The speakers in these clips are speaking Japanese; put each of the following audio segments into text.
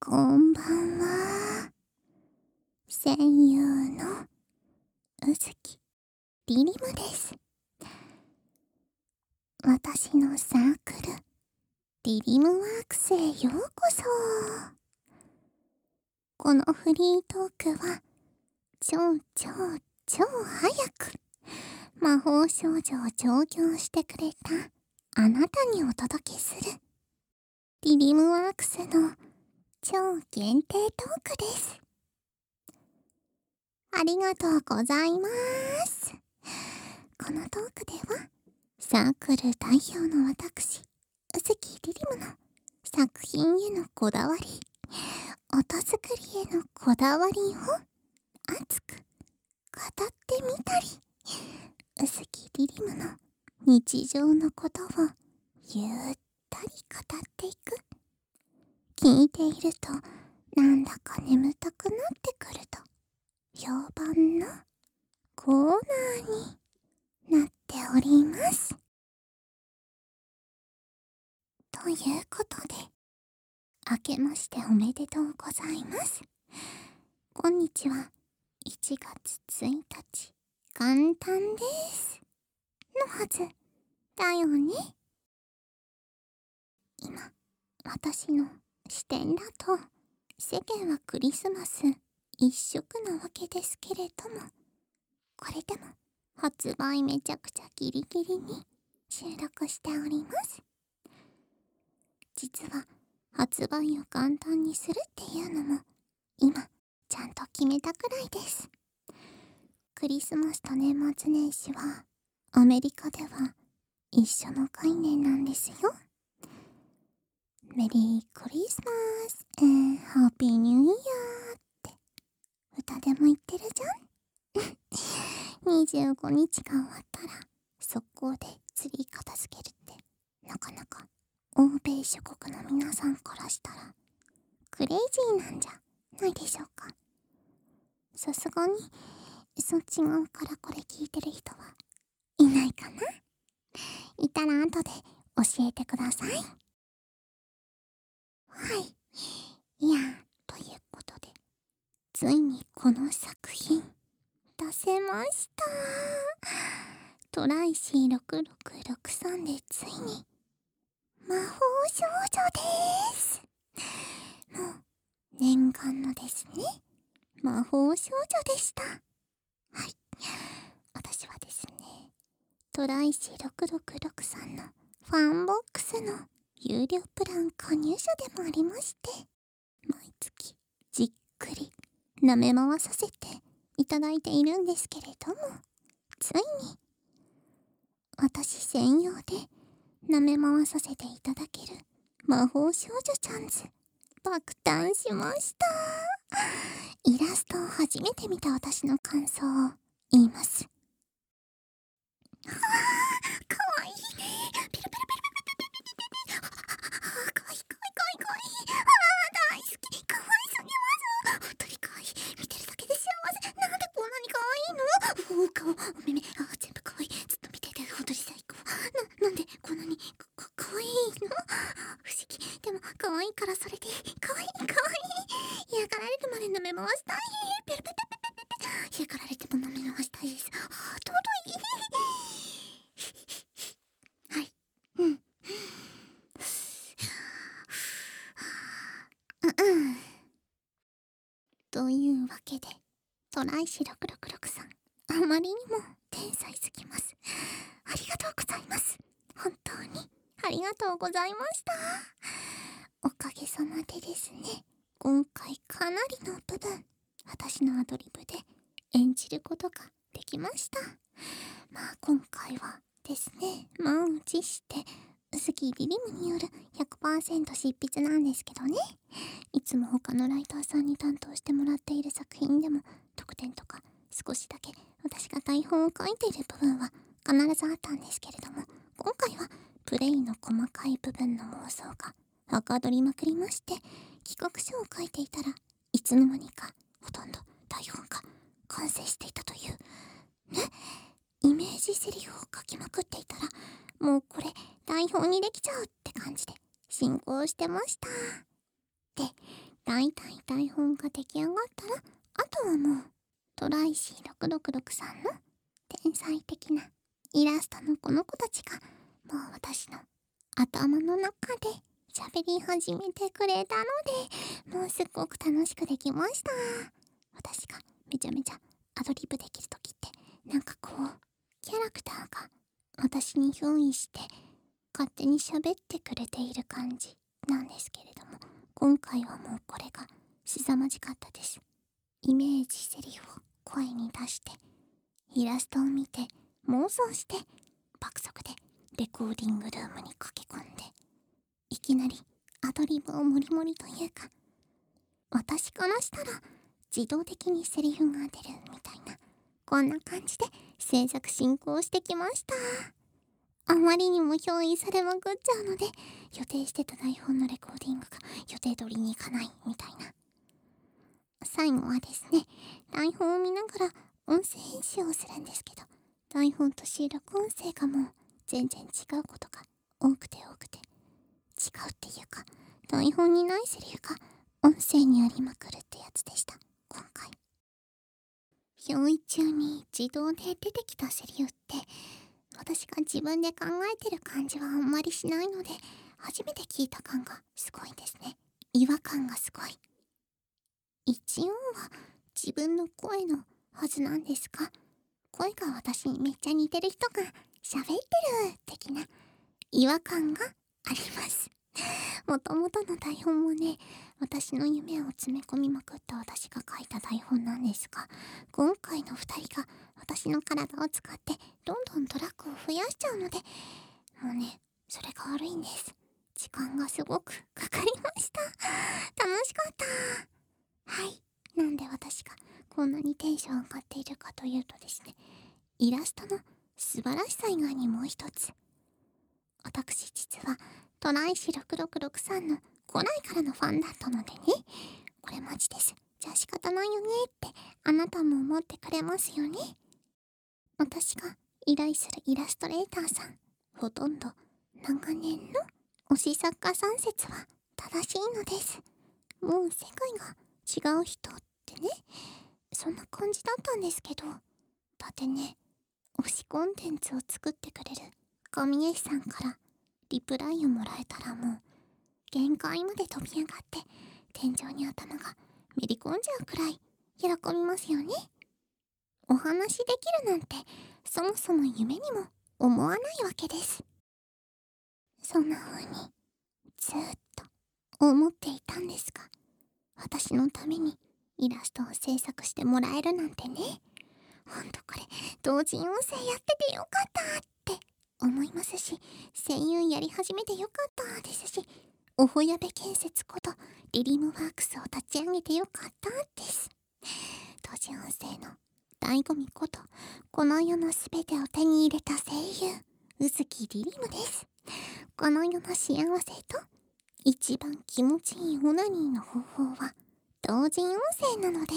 こんばんは。声優の宇月リリムです。私のサークル、リリムワークスへようこそ。このフリートークは、超早く、魔法少女を上京してくれたあなたにお届けする、リリムワークスの超限定トークです。ありがとうございます。このトークでは、サークル代表の私、宇月リリムの作品へのこだわり、音作りへのこだわりを熱く語ってみたり、宇月リリムの日常のことをゆったり語っていく。聞いているとなんだか眠たくなってくると評判のコーナーになっております。ということで、明けましておめでとうございます。こんにちは。1月1日、元旦です。のはずだよね。今、私の視点だと、世間はクリスマス一色なわけですけれども、これでも発売めちゃくちゃギリギリに収録しております。実は発売を元旦にするっていうのも今ちゃんと決めたくらいです。クリスマスと年末年始はアメリカでは一緒の概念なんですよ。メリークリスマスハッピーニューイヤーって歌でも言ってるじゃん。25日が終わったら速攻でツリー片付けるってなかなか欧米諸国の皆さんからしたらクレイジーなんじゃないでしょうか。さすがにそっち側からこれ聞いてる人はいないかな。いたら後で教えてください。はい。いや、ということでついにこの作品出せました。トライシー6663でついに魔法少女です。もう念願のですね、魔法少女でした。はい。私はですね、トライシー6663のファンボックスの有料プラン加入者でもありまして、毎月じっくり舐め回させていただいているんですけれども、ついに私専用で舐め回させていただける魔法少女ちゃんズ爆誕しました。イラストを初めて見た私の感想を言います。かわいいね。ピルピルピルピルピルピル。かわいいかわいいかわいいかわいい。大好き。かわいすぎます。本当にかわいい。見てるだけで幸せ。なんでこんなにかわいいの？顔、お目目、全部かわいい。ずっと見てて本当に最高。なんでこんなにかわいいの？不思議。でもかわいいからそれでかわいいかわいい。嫌がられるまで舐め回したい。ペルペルペルペルペル。嫌がられても舐め回したいです。ちょうどいい。はい。うん。というわけで、トライシ6663、あまりにも天才すぎます。ありがとうございます。本当にありがとうございました。おかげさまでですね、今回かなりの部分、私のアドリブで演じることができました。今回はですね、満を持して宇月リリムによる 100% 執筆なんですけどね、いつも他のライターさんに担当してもらっている作品でも特典とか少しだけ私が台本を書いている部分は必ずあったんですけれども、今回はプレイの細かい部分の妄想がはかどりまくりまして、企画書を書いていたらいつの間にかほとんど台本が完成していたというね。イメージセリフを書きまくっていたら、もうこれ台本にできちゃうって感じで進行してました。で、 だいたい台本が出来上がったら、あとはもうトライシー6663さんの天才的なイラストのこの子たちがもう私の頭の中で喋り始めてくれたので、もうすっごく楽しくできました。私がめちゃめちゃアドリブできるときって、なんかこうキャラクターが私に憑依して勝手に喋ってくれている感じなんですけれども、今回はもうこれが凄まじかったです。イメージセリフを声に出して、イラストを見て妄想して、爆速でレコーディングルームに駆け込んで、いきなりアドリブをモリモリというか、私からしたら自動的にセリフが出るみたいな、こんな感じで制作進行してきました。あまりにも憑依されまくっちゃうので、予定してた台本のレコーディングが予定通りにいかないみたいな。最後はですね、台本を見ながら音声編集をするんですけど、台本と収録音声がもう全然違うことが多くて、違うっていうか、台本にないセリフが音声にありまくるってやつでした。今回憑依中に自動で出てきたセリフって、私が自分で考えてる感じはあんまりしないので、初めて聞いた感がすごいですね。違和感がすごい。一音は自分の声のはずなんですが、声が私にめっちゃ似てる人が喋ってる的な違和感があります。もともとの台本もね、私の夢を詰め込みまくった私が書いた台本なんですが、今回の2人が私の体を使ってどんどんトラックを増やしちゃうので、もうね、それが悪いんです。時間がすごくかかりました。楽しかった。はい。なんで私がこんなにテンション上がっているかというとですね、イラストの素晴らしさ以外にもう一つ、私実はトライシ6663さんの古来からのファンだったのでね、これマジです。じゃあ仕方ないよねってあなたも思ってくれますよね。私が依頼するイラストレーターさん、ほとんど長年の推し作家さん説は正しいのです。もう世界が違う人ってね、そんな感じだったんですけど、だってね、推しコンテンツを作ってくれる神絵師さんからリプライをもらえたら、もう限界まで飛び上がって天井に頭がめり込んじゃうくらい喜びますよね。お話できるなんてそもそも夢にも思わないわけです。そんな風にずっと思っていたんですが、私のためにイラストを制作してもらえるなんてね、ほんとこれ同人音声やっててよかったって思いますし、声優やり始めてよかったですし、おほやべ建設ことリリムワークスを立ち上げてよかったです。同人音声の醍醐味こと、この世のすべてを手に入れた声優宇月リリムです。この世の幸せと一番気持ちいいオナニーの方法は同人音声なのです。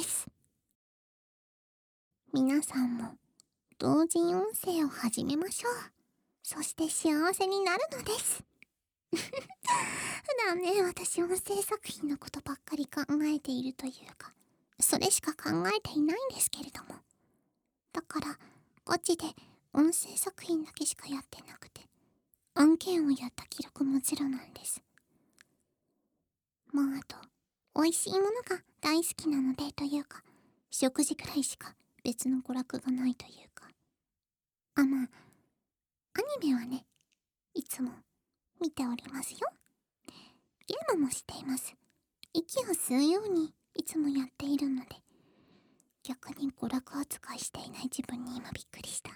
皆さんも同人音声を始めましょう。そして幸せになるのです。普段ね、私音声作品のことばっかり考えているというか、それしか考えていないんですけれども、だからガチで音声作品だけしかやってなくて、案件をやった記録もゼロなんです。まああと美味しいものが大好きなのでというか、食事くらいしか別の娯楽がないというか、まあアニメはね、いつも見ておりますよ。ゲームもしています。息を吸うようにいつもやっているので、逆に娯楽扱いしていない自分に今びっくりした。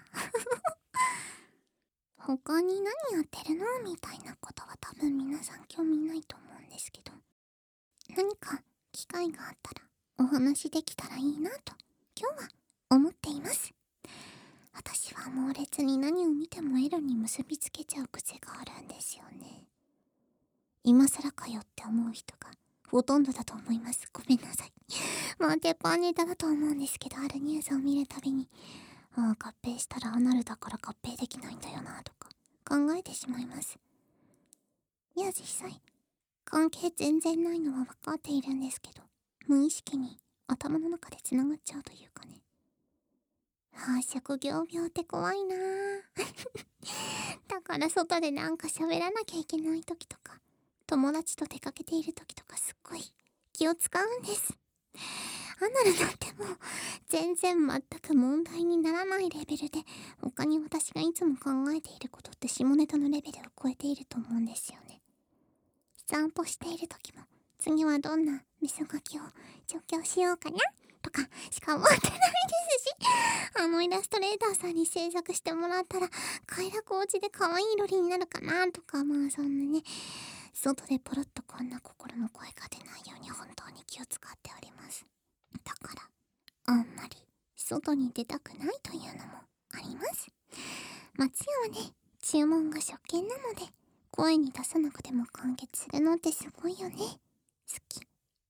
他に何やってるのみたいなことは多分皆さん興味ないと思うんですけど、何か機会があったらお話できたらいいなと今日は思っています。私は猛烈に何を見てもエロに結びつけちゃう癖があるんですよね。今更かよって思う人がほとんどだと思います。ごめんなさい。まあ鉄板ネタだと思うんですけど、あるニュースを見るたびに、合併したらアナルだから合併できないんだよなとか考えてしまいます。いや実際関係全然ないのは分かっているんですけど、無意識に頭の中で繋がっちゃうというかね。職業病って怖いなぁ。だから外でなんか喋らなきゃいけない時とか、友達と出かけている時とかすっごい気を使うんです。アナルなんてもう全然全く問題にならないレベルで、他に私がいつも考えていることって下ネタのレベルを超えていると思うんですよね。散歩している時も、次はどんなみそがきを調教しようかなとかしか思ってないですし、イラストレーターさんに制作してもらったら快楽お家で可愛いロリになるかなとか、そんなね、外でポロッとこんな心の声が出ないように本当に気を使っております。だからあんまり外に出たくないというのもあります。松屋はね、注文が食券なので声に出さなくても完結するのってすごいよね。好き。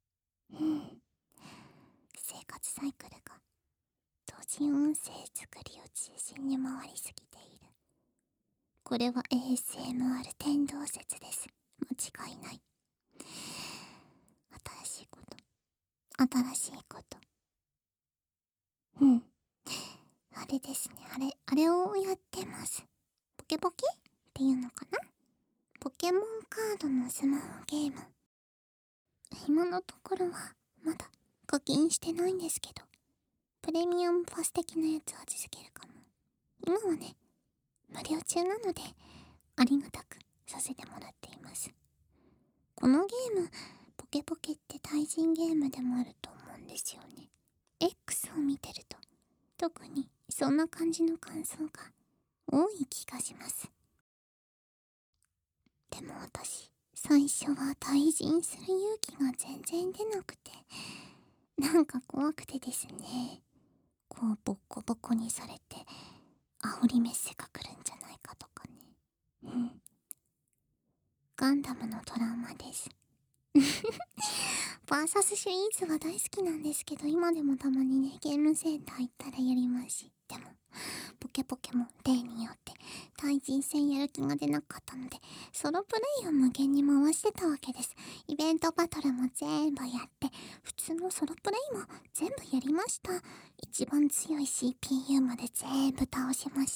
生活サイクルが同時音声作りを中心に回りすぎている。これは ASMR 天動説です。間違いない。新しいこと。あれですね。あれをやってます。ポケポケっていうのかな？ポケモンカードのスマホゲーム。今のところはまだ課金してないんですけど、プレミアムパス的なやつは続けるかも。今はね、無料中なのでありがたくさせてもらっています。このゲーム、ポケポケって対人ゲームでもあると思うんですよね。X を見てると特にそんな感じの感想が多い気がします。でも私、最初は対人する勇気が全然出なくて、なんか怖くてですね、こうボッコボコにされて煽りメッセが来るんじゃないかとかね。ガンダムのトラウマです。バーサスシリーズは大好きなんですけど、今でもたまにね、ゲームセンター行ったらやりますし、でもポケポケも例によって対人戦やる気が出なかったので、ソロプレイを無限に回してたわけです。イベントバトルも全部やって、普通のソロプレイも全部やりました。一番強い CPU まで全部倒しました。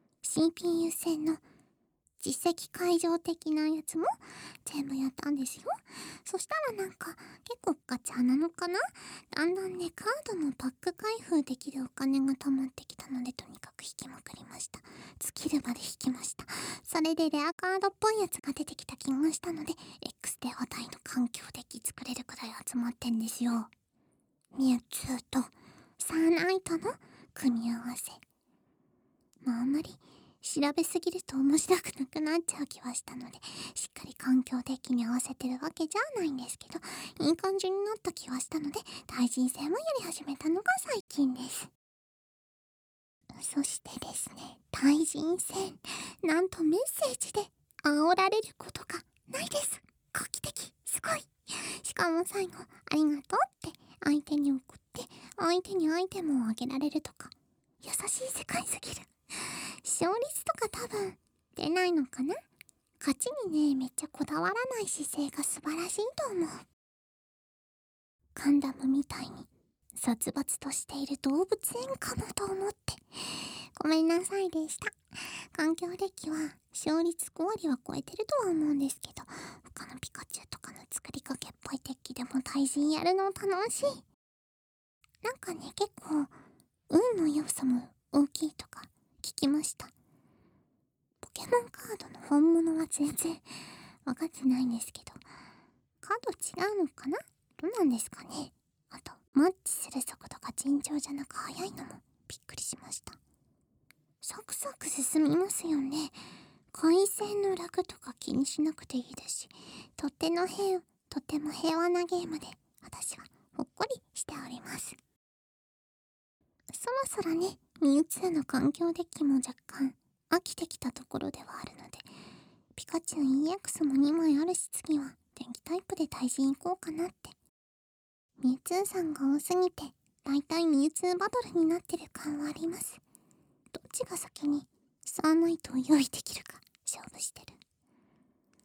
CPU 戦の実績解除的なやつも全部やったんですよ。そしたらなんか結構ガチャなのかな、だんだんね、カードのパック開封できるお金が溜まってきたので、とにかく引きまくりました。尽きるまで引きました。それでレアカードっぽいやつが出てきた気がしたので、 X で話題の環境デッキ作れるくらい集まってんですよ。ミュウツーとサーナイトの組み合わせ。あんまり調べすぎると面白くなくなっちゃう気はしたので、しっかり環境的に合わせてるわけじゃないんですけど、いい感じになった気はしたので、対人戦をやり始めたのが最近です。そしてですね、対人戦、なんとメッセージで煽られることがないです。画期的、すごい。しかも最後、ありがとうって相手に送って、相手にアイテムをあげられるとか、優しい世界すぎる。勝率とか多分出ないのかな。勝ちにね、めっちゃこだわらない姿勢が素晴らしいと思う。ガンダムみたいに殺伐としている動物園かもと思って、ごめんなさいでした。環境デッキは勝率5割は超えてるとは思うんですけど、他のピカチュウとかの作りかけっぽいデッキでも対人やるの楽しい。なんかね、結構運の要素も大きいとか聞きました。ポケモンカードの本物は全然分かってないんですけど、カード違うのかな、どうなんですかね。あとマッチする速度が尋常じゃなく速いのもびっくりしました。サクサク進みますよね。回線のラグとか気にしなくていいですし、とても平和なゲームで私はほっこりしております。そろそろね、ミュウツーの環境デッキも若干飽きてきたところではあるので、ピカチュウ EX も2枚あるし、次は電気タイプで対人行こうかなって。ミュウツーさんが多すぎて、だいたいミュウツーバトルになってる感はあります。どっちが先にサーナイトを用意できるか勝負してる。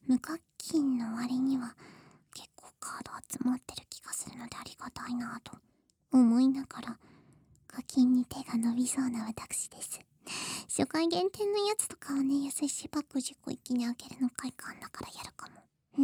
無課金の割には結構カード集まってる気がするのでありがたいなぁと思いながら、課金に手が伸びそうな私です。初回限定のやつとかはね、優しいパック10個一気に開けるの快感だからやるかも。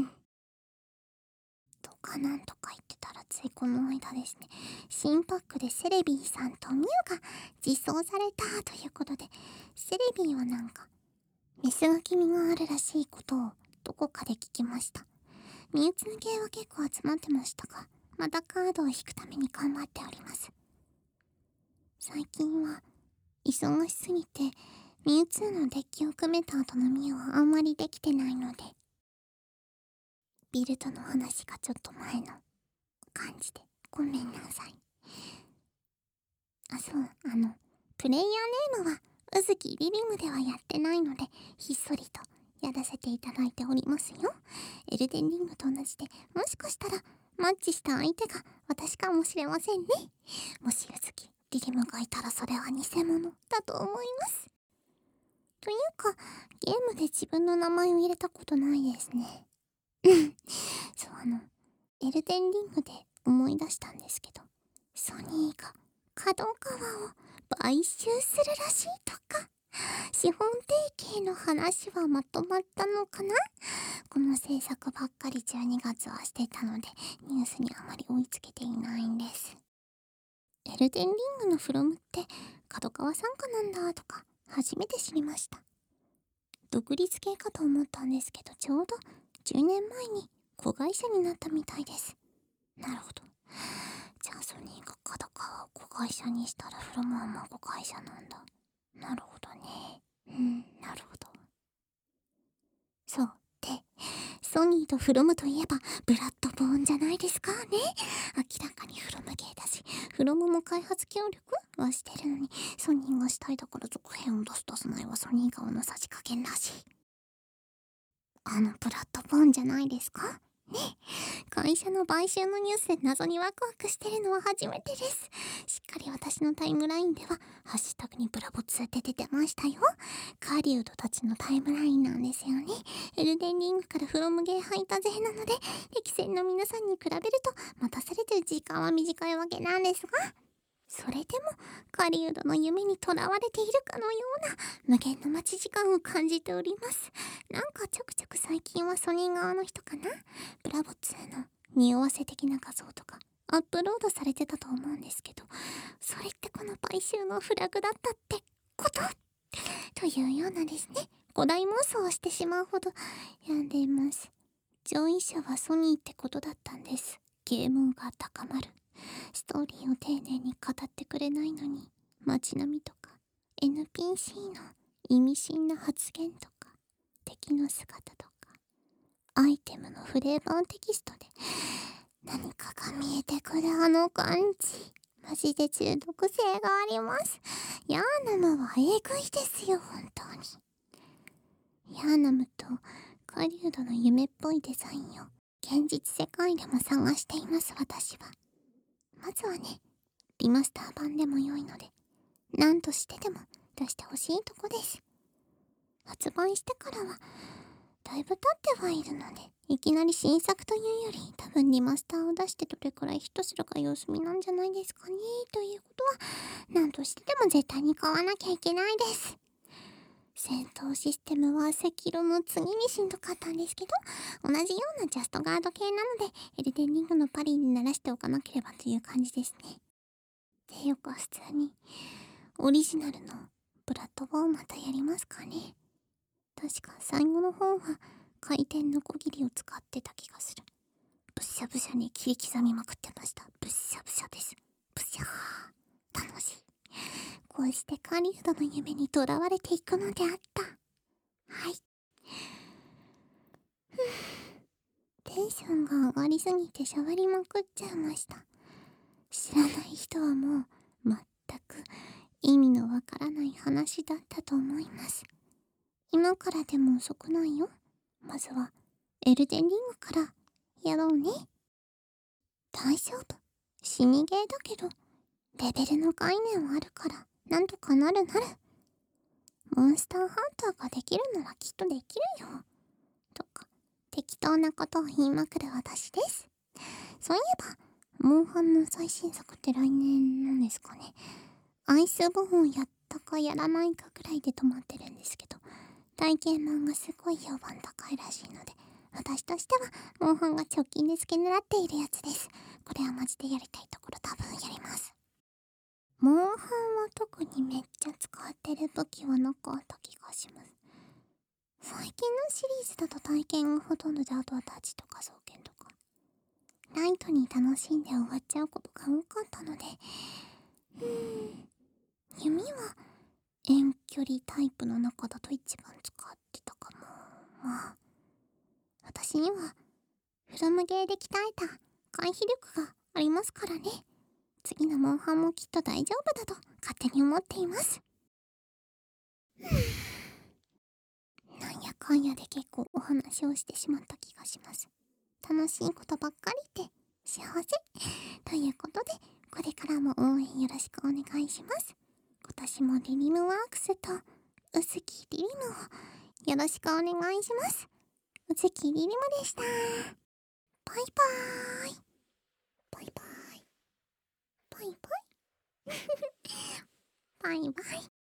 とかなんとか言ってたら、ついこの間ですね、新パックでセレビーさんとミュウが実装されたということで、セレビーはなんかメスが気味があるらしいことをどこかで聞きました。身内の系は結構集まってましたが、またカードを引くために頑張っております。最近は忙しすぎてミュウツーのデッキを組めた後のミュウはあんまりできてないので、ビルドの話がちょっと前の感じでごめんなさい。そう、プレイヤーネームはうずきリリムではやってないので、ひっそりとやらせていただいておりますよ。エルデンリングと同じで、もしかしたらマッチした相手が私かもしれませんね。もしうずきリリムがいたらそれは偽物だと思います。というか、ゲームで自分の名前を入れたことないですね。そう、エルデンリングで思い出したんですけど、ソニーが角川を買収するらしいとか。資本提携の話はまとまったのかな。この制作ばっかり12月はしてたので、ニュースにあまり追いつけていないんです。エルデンリングのフロムって角川傘下なんだとか初めて知りました。独立系かと思ったんですけど、ちょうど10年前に子会社になったみたいです。なるほど。じゃあソニーが角川を子会社にしたらフロムはもう子会社なんだ。なるほどね。なるほど。そう。で、ソニーとフロムといえばブラッドボーンじゃないですかね。明らかにフロムゲーだし、フロムも開発協力はしてるのに、ソニーがしたいだから続編を出すないはソニー側のさじ加減らしい。ブラッドボーンじゃないですかね。会社の買収のニュースで謎にワクワクしてるのは初めてです。しっかり私のタイムラインではハッシュタグにブラボ2って出てましたよ。狩人たちのタイムラインなんですよね。エルデンリングからフロムゲー入ったぜなので、歴戦の皆さんに比べると待たされてる時間は短いわけなんですが、それでも狩人の夢にとらわれているかのような無限の待ち時間を感じております。なんかちょくちょく最近はソニー側の人かな、ブラボ2の匂わせ的な画像とかアップロードされてたと思うんですけど、それってこの買収のフラグだったってことというようなですね、古代妄想をしてしまうほど病んでいます。上位者はソニーってことだったんです。ゲームが高まる。ストーリーを丁寧に語ってくれないのに、街並みとか NPC の意味深な発言とか敵の姿とかアイテムのフレーバーテキストで何かが見えてくる感じ、マジで中毒性があります。ヤーナムはえぐいですよ、本当に。ヤーナムと狩人の夢っぽいデザインを現実世界でも探しています、私は。まずはね、リマスター版でも良いので、何としてでも出してほしいとこです。発売してからはだいぶ経ってはいるので、いきなり新作というより多分リマスターを出してどれくらいヒットするか様子見なんじゃないですかね。ということは何としてでも絶対に買わなきゃいけないです。戦闘システムは赤色の次にしんどかったんですけど、同じようなジャストガード系なのでエルデンリングのパリに慣らしておかなければという感じですね。ていうか普通にオリジナルのブラッドボーンまたやりますかね。確か最後の方は回転のこぎりを使ってた気がする。ブッシャブシャに切り刻みまくってました。ブッシャブシャです。ブッシャー楽しい。こうしてカリフドの夢にとらわれていくのであった。はい。テンションが上がりすぎてしゃべりまくっちゃいました。知らない人はもう全く意味のわからない話だったと思います。今からでも遅くないよ。まずはエルデンリングからやろうね。大丈夫。死にゲーだけどレベルの概念はあるからなんとかなる。モンスターハンターができるならきっとできるよ。とか適当なことを言いまくる私です。そういえば、モンハンの最新作って来年なんですかね。アイスボーンをやったかやらないかくらいで止まってるんですけど、体験版がすごい評判高いらしいので、私としてはモンハンが直近で付け狙っているやつです。これはマジでやりたいところ、多分やります。モンハンは特にめっちゃ使ってる武器はなかった気がします。最近のシリーズだと体験がほとんどで、あとはタッチとか双剣とかライトに楽しんで終わっちゃうことが多かったので、弓は遠距離タイプの中だと一番使ってたかも。まあ私にはフロムゲーで鍛えた回避力がありますからね。次のモンハンもきっと大丈夫だと勝手に思っています。なんやかんやで結構お話をしてしまった気がします。楽しいことばっかりで幸せということで、これからも応援よろしくお願いします。今年もリリムワークスとうすきリリムをよろしくお願いします。うすきリリムでした。バイバーイ。バイバイ。バイバイ。バイバイ。